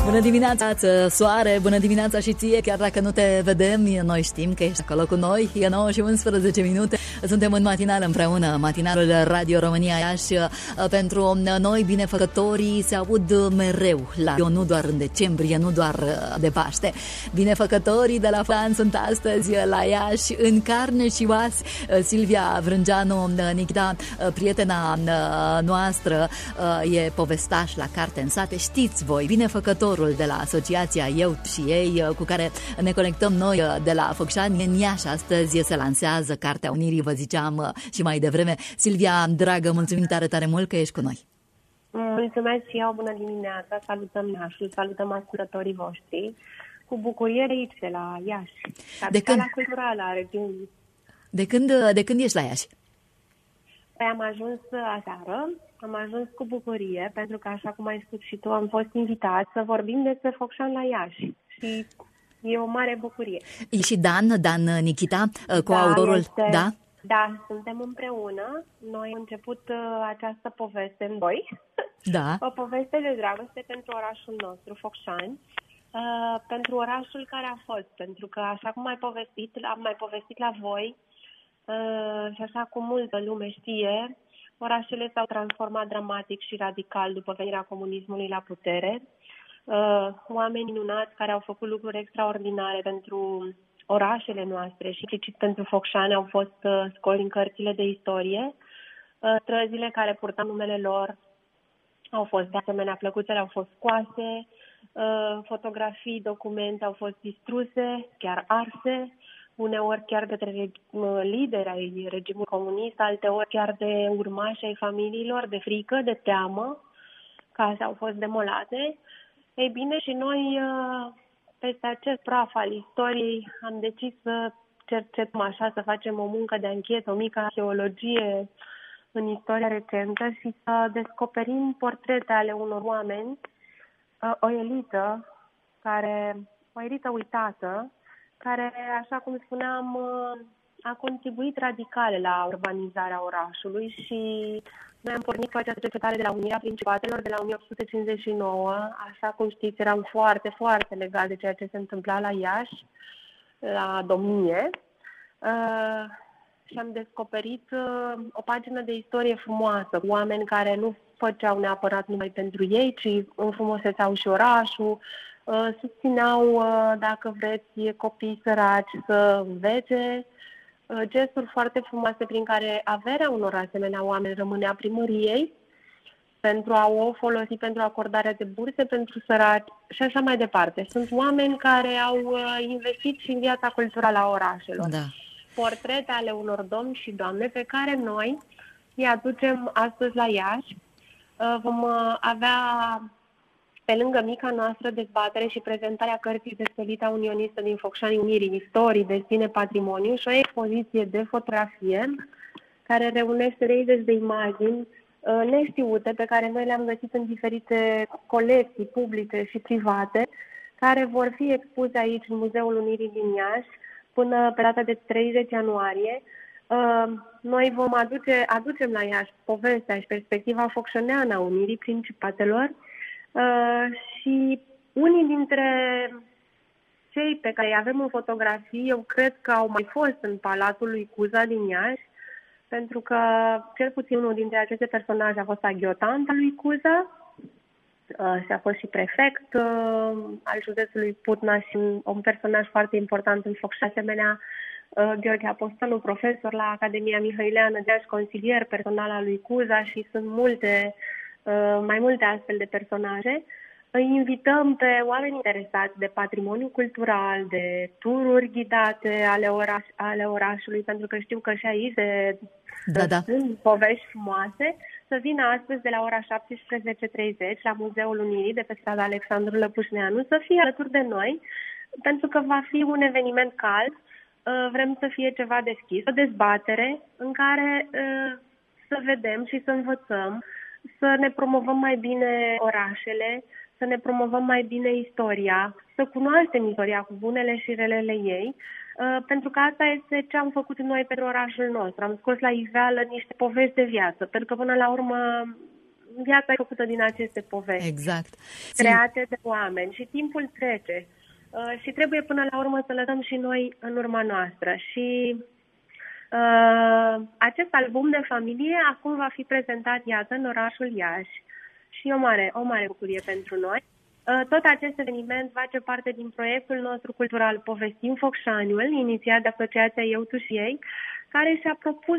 Bună dimineața, soare, bună dimineața și ție, chiar dacă nu te vedem, noi știm că ești acolo cu noi, e 9 și 11 minute, suntem în matinal împreună, matinalul Radio România Iași, pentru noi binefăcătorii se aud mereu la eu, nu doar în decembrie, nu doar de Paște, binefăcătorii de la Fan sunt astăzi la Iași, în carne și oas, Silvia Vrângeanu Nichita, prietena noastră, e povestaș la Carte în Sate, știți voi, binefăcătorul de la asociația Eu și Ei, cu care ne conectăm noi de la Focșani în Iași. Astăzi se lansează Cartea Unirii, vă ziceam și mai devreme. Silvia, dragă, mulțumim tare, tare mult că ești cu noi. Mulțumesc și eu, bună dimineața, salutăm Iașul, salutăm ascultătorii voștri, cu bucurie de aici, de la Iași, capitala culturală a regiunii. De când ești la Iași? Am ajuns aseară, am ajuns cu bucurie, pentru că, așa cum ai spus și tu, am fost invitat să vorbim despre Focșani la Iași și e o mare bucurie. E și Dan Nichita, coautorul, da? Da, suntem împreună. Noi am început această poveste în doi. Da. O poveste de dragoste pentru orașul nostru, Focșani, pentru orașul care a fost. Pentru că, așa cum am mai povestit la voi, și așa cum multă lume știe, orașele s-au transformat dramatic și radical după venirea comunismului la putere. Oameni minunați care au făcut lucruri extraordinare pentru orașele noastre și implicit pentru Focșani au fost scoli în cărțile de istorie. Străzile care purtau numele lor au fost de asemenea plăcuțele, au fost scoase, fotografii, documente au fost distruse, chiar arse, uneori chiar de lideri ai regimului comunist, alteori chiar de urmași ai familiilor, de frică, de teamă, case au fost demolate. Ei bine, și noi, peste acest praf al istoriei, am decis să cercetăm așa, să facem o muncă de anchetă, o mică arheologie în istoria recentă și să descoperim portrete ale unor oameni, o elită uitată, care, așa cum spuneam, a contribuit radical la urbanizarea orașului și noi am pornit cu această cercetare de la Unirea Principatelor de la 1859. Așa cum știți, eram foarte, foarte legat de ceea ce se întâmpla la Iași, la domnie. Și am descoperit o pagină de istorie frumoasă, cu oameni care nu făceau neapărat numai pentru ei, ci înfrumusețeau și orașul, susțineau, dacă vreți, copii săraci să învețe, gesturi foarte frumoase prin care averea unor asemenea oameni rămânea primăriei pentru a o folosi pentru acordarea de burse pentru săraci și așa mai departe. Sunt oameni care au investit și în viața culturală a orașelor. Da. Portrete ale unor domni și doamne pe care noi îi aducem astăzi la Iași. Vom avea, pe lângă mica noastră dezbatere și prezentarea cărții despre elita unionistă din Focșani Unirii, Istorii, Destine, Patrimoniu, și o expoziție de fotografie care reunește 30 de imagini neștiute pe care noi le-am găsit în diferite colecții publice și private, care vor fi expuse aici în Muzeul Unirii din Iași până pe data de 30 ianuarie. Noi aducem la Iași povestea și perspectiva focșăneană a Unirii Principatelor și unii dintre cei pe care îi avem în fotografii, eu cred că au mai fost în Palatul lui Cuza din Iași, pentru că cel puțin unul dintre aceste personaje a fost aghiotant al lui Cuza și a fost și prefect al județului Putna și un personaj foarte important în Focșani. Asemenea, Gheorghe Apostolu, profesor la Academia Mihăileană de Iași, consilier personal al lui Cuza, și sunt mai multe astfel de personaje. Îi invităm pe oameni interesați de patrimoniu cultural, de tururi ghidate ale orașului, pentru că știu că și aici sunt povești frumoase, să vină astăzi de la ora 17:30 la Muzeul Unirii de pe strada Alexandru Lăpușneanu, să fie alături de noi, pentru că va fi un eveniment cald. Vrem să fie ceva deschis, o dezbatere în care să vedem și să învățăm, să ne promovăm mai bine orașele, să ne promovăm mai bine istoria, să cunoaștem istoria cu bunele și relele ei, pentru că asta este ce am făcut noi pentru orașul nostru. Am scos la iveală niște povești de viață, pentru că până la urmă viața e făcută din aceste povești. Exact. Create de oameni și timpul trece. Și trebuie până la urmă să lăsăm și noi în urma noastră. Și acest album de familie acum va fi prezentat, iată, în orașul Iași. Și o mare bucurie pentru noi. Tot acest eveniment face parte din proiectul nostru cultural Povestim Focșaniul, inițiat de Asociația Eu, Tu și Ei, care și-a propus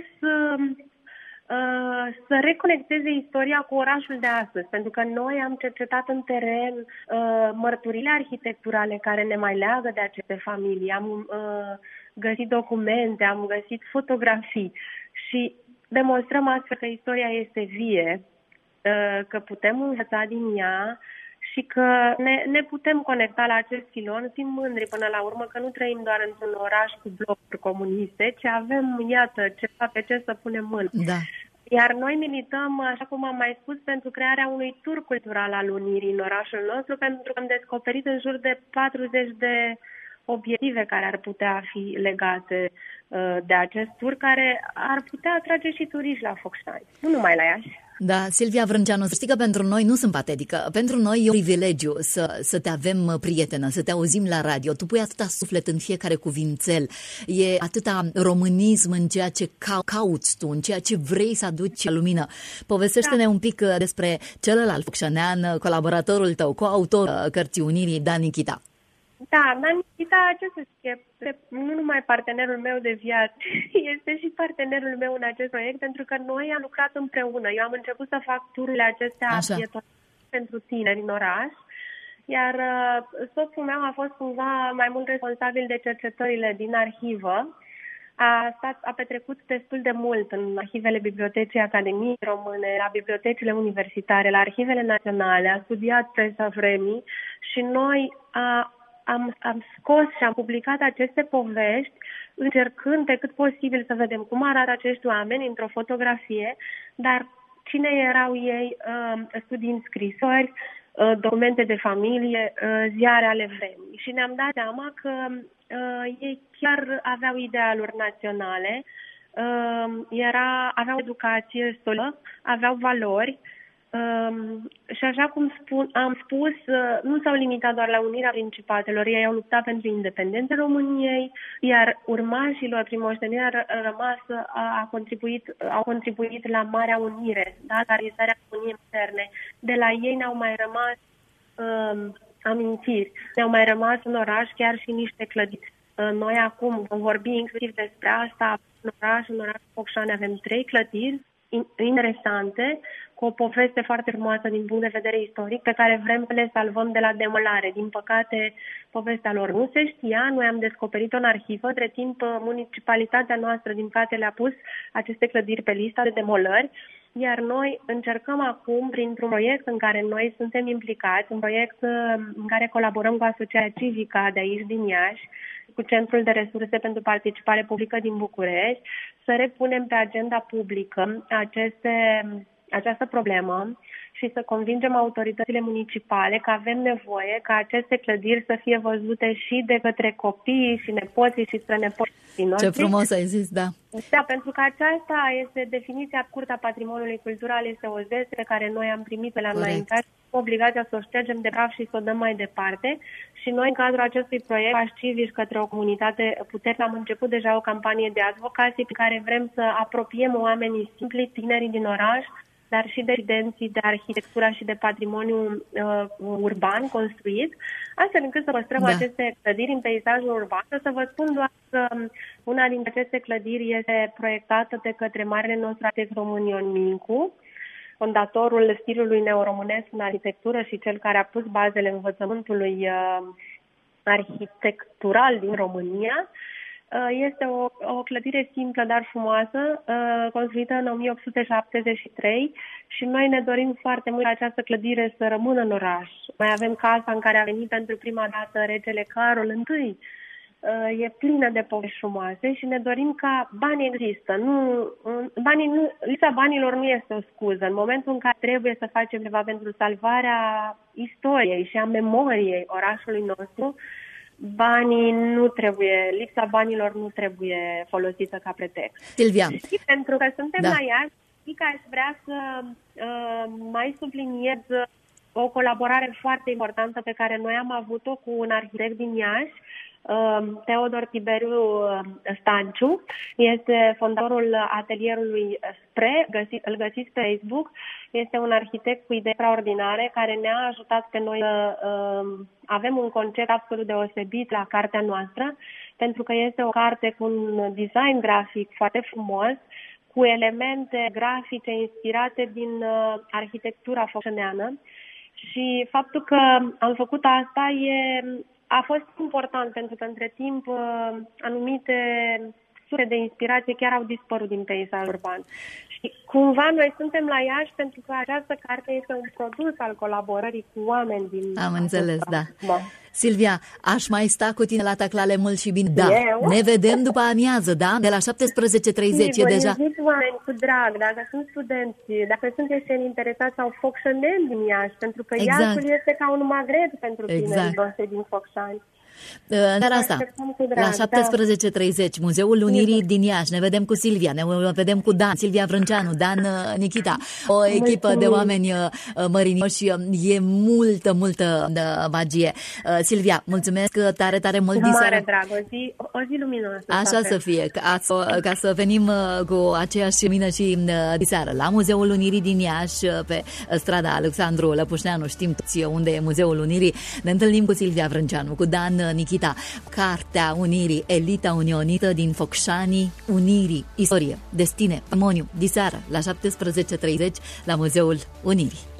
să reconecteze istoria cu orașul de astăzi, pentru că noi am cercetat în teren mărturile arhitecturale care ne mai leagă de aceste familii, am găsit documente, am găsit fotografii și demonstrăm astfel că istoria este vie, că putem învăța din ea și că ne putem conecta la acest filon, fiind mândri până la urmă că nu trăim doar într-un oraș cu blocuri comuniste, ci avem, iată, ceva pe ce să punem mână. Da. Iar noi milităm, așa cum am mai spus, pentru crearea unui tur cultural al Unirii în orașul nostru, pentru că am descoperit în jur de 40 de obiective care ar putea fi legate de acest tur, care ar putea atrage și turiști la Focșani, nu numai la Iași. Da, Silvia Vrânceanu, să știi că pentru noi nu sunt patetică. Pentru noi e un privilegiu să te avem prietenă, să te auzim la radio. Tu pui atâta suflet în fiecare cuvințel. E atâta românism în ceea ce cauți tu, în ceea ce vrei să aduci la lumină. Povestește-ne un pic despre celălalt focșanean, colaboratorul tău, coautor cărții Unirii, Dan Nichita. Da, Dan Nichita, ce să știe, nu numai partenerul meu de viață, este și partenerul meu în acest proiect, pentru că noi am lucrat împreună. Eu am început să fac tururile acestea pentru tineri în oraș, iar soțul meu a fost cumva mai mult responsabil de cercetările din arhivă. A petrecut destul de mult în arhivele Bibliotecii Academiei Române, la bibliotecile universitare, la arhivele naționale, a studiat presa vremii și noi am scos și am publicat aceste povești, încercând pe cât posibil să vedem cum arată acești oameni într-o fotografie, dar cine erau ei, studii scrisori, documente de familie, ziare ale vremii. Și ne-am dat seama că ei chiar aveau idealuri naționale, aveau educație solidă, aveau valori. Și așa cum am spus, nu s-au limitat doar la unirea principatelor, ei au luptat pentru independența României, iar urmașilor prin moștenirea rămasă au contribuit la Marea Unire, da, la realizarea Uniunii Interne. De la ei ne-au mai rămas amintiri, ne-au mai rămas în oraș chiar și niște clădiri. Noi acum vom vorbi inclusiv despre asta. În orașul Focșani avem 3 clădiri interesante, cu o poveste foarte frumoasă din punct de vedere istoric, pe care vrem să le salvăm de la demolare. Din păcate, povestea lor nu se știa, noi am descoperit-o în arhivă, între timp municipalitatea noastră, din păcate, le-a pus aceste clădiri pe lista de demolări, iar noi încercăm acum, printr-un proiect în care noi suntem implicați, un proiect în care colaborăm cu Asociația Civica de aici din Iași, cu Centrul de Resurse pentru Participare Publică din București, să repunem pe agenda publică această problemă și să convingem autoritățile municipale că avem nevoie ca aceste clădiri să fie văzute și de către copiii și nepoții și strănepoții noștri. Ce frumos ai zis, da. Da, pentru că aceasta este definiția scurtă a patrimoniului cultural, este o zestre pe care noi am primit pe la înaintat, obligația să o ștergem de praf și să o dăm mai departe. Și noi, în cadrul acestui proiect, Pași Civici către o comunitate puternică, am început deja o campanie de advocație pe care vrem să apropiem oamenii simpli, tinerii din oraș, dar și de rezidenții de arhitectura și de patrimoniu urban construit, astfel încât să păstrăm aceste clădiri în peisajul urban. Să vă spun doar că una dintre aceste clădiri este proiectată de către marele nostru arhitect român Ion Mincu, fondatorul stilului neoromânesc în arhitectură și cel care a pus bazele învățământului arhitectural din România. Este o clădire simplă, dar frumoasă, construită în 1873 și noi ne dorim foarte mult această clădire să rămână în oraș. Mai avem casa în care a venit pentru prima dată regele Carol I. E plină de povești frumoase și ne dorim ca banii există. Lipsa banilor nu este o scuză. În momentul în care trebuie să facem ceva pentru salvarea istoriei și a memoriei orașului nostru, lipsa banilor nu trebuie folosită ca pretext. Silvia. Și pentru că suntem la Iași, pic aș vrea să mai subliniez o colaborare foarte importantă pe care noi am avut-o cu un arhitect din Iași, Teodor Tiberiu Stanciu. Este fondatorul atelierului Spre, îl găsiți pe Facebook. Este un arhitect cu idei extraordinare care ne-a ajutat pe noi să avem un concept absolut deosebit la cartea noastră, pentru că este o carte cu un design grafic foarte frumos, cu elemente grafice inspirate din arhitectura focșăneană. Și faptul că am făcut asta a fost important, pentru că între timp anumite surse de inspirație chiar au dispărut din peisajul urban. Și cumva noi suntem la Iași pentru că această carte este un produs al colaborării cu oameni din... Am înțeles, da. Silvia, aș mai sta cu tine la Taclale mult și bine. Da, ne vedem după amiază, da? De la 17:30 e deja... Invit oameni cu drag, dacă sunt studenți, dacă sunteți interesați sau focșăneni din Iași, pentru că Iașul este ca un magnet pentru tinerii noștri din Focșani. Dar asta, la 17:30, Muzeul Unirii din Iași, ne vedem cu Silvia, ne vedem cu Dan, Silvia Vrânceanu, Dan Nichita, o echipă de oameni mărinioși, e multă magie. Silvia, mulțumesc tare, tare mult din seara. Mare drag, o zi luminoasă. Așa să fie, ca să venim cu aceeași lumină și diseară la Muzeul Unirii din Iași, pe strada Alexandru Lăpușneanu, știm toți unde e Muzeul Unirii. Ne întâlnim cu Silvia Vrânceanu, cu Dan Nichita, Cartea Unirii, Elita Unionită din Focșanii Unirii, istorie, destine, patrimoniu, diseară la 17:30 la Muzeul Unirii.